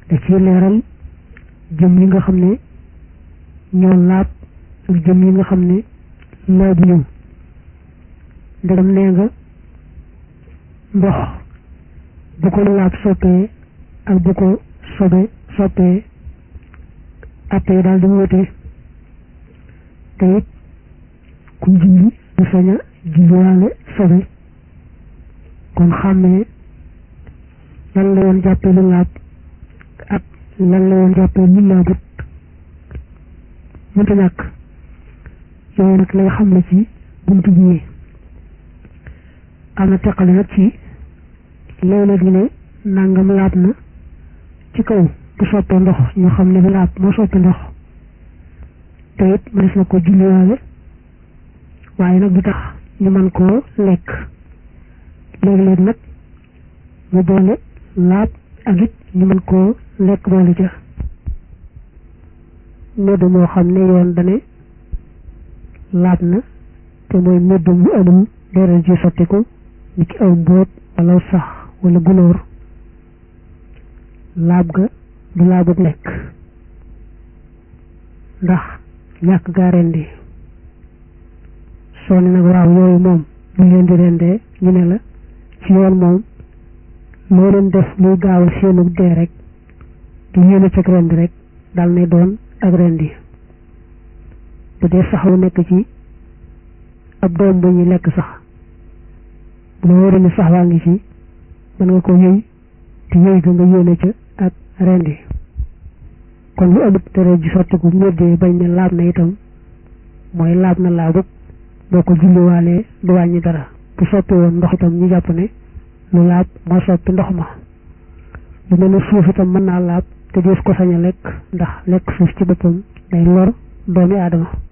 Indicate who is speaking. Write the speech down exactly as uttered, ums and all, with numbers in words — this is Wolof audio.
Speaker 1: da ci leeral jëm yi nga xam ne ñoo laab ak jëm yi nga xam ne laabu ñu ndegam nee nga ndox bu ko laab soppee ak bu ko sobe soppee attee daal di wute te it ku julli du sañ a julliwaale sobe kon xàmmee lan la woon jàppee lu laab ak lan la woon jàppee lu laabut mënta ñàkk yooyu nag lay xam ne ci buntu bi am na teqale nag ci léeg-léeg ñu ne nangam laab na ci kaw bu soppee ndox ñu xam ne bi laab moo soppi ndox te it mënees na ko julliwaale waaye nag du tax ñu mën koo lekk léeg-léeg nag mu boole laab ak it ñu mën koo lekk boole ca médd moo xam ne yoon dane laab na te mooy médd mu amul deret ji sottiku ni ki aw mbóot wala sax wala gunóor laab ga du laabut lekk ndax ñàkk gaa rendi soo ne nag waaw yooyu moom lu leen di rendee ñu ne la ci yoon moom loo leen def luy gaawal seenu dee rek du yéene cag rendi rek dal ne doon ak rendi bu dee sax lu nekk ci ab doom bu ñuy lekk sax bu la wóoree ni sax waa ngi ci mën nga ko yëy te yëy ga nga yéene ca ak rendi kon lu amut tere ji sottiku méddee bañ ne laab na itam mooy laab na laabut boo ko julliwaalee du wàññi dara bu soppi woon ndox itam ñu jàpp ne lu laab moo soppi ndox ma lu mel ne suuf itam mën naa laab te dees ko sañ a lekk ndax lekk suuf ci boppam day lor doomi aadama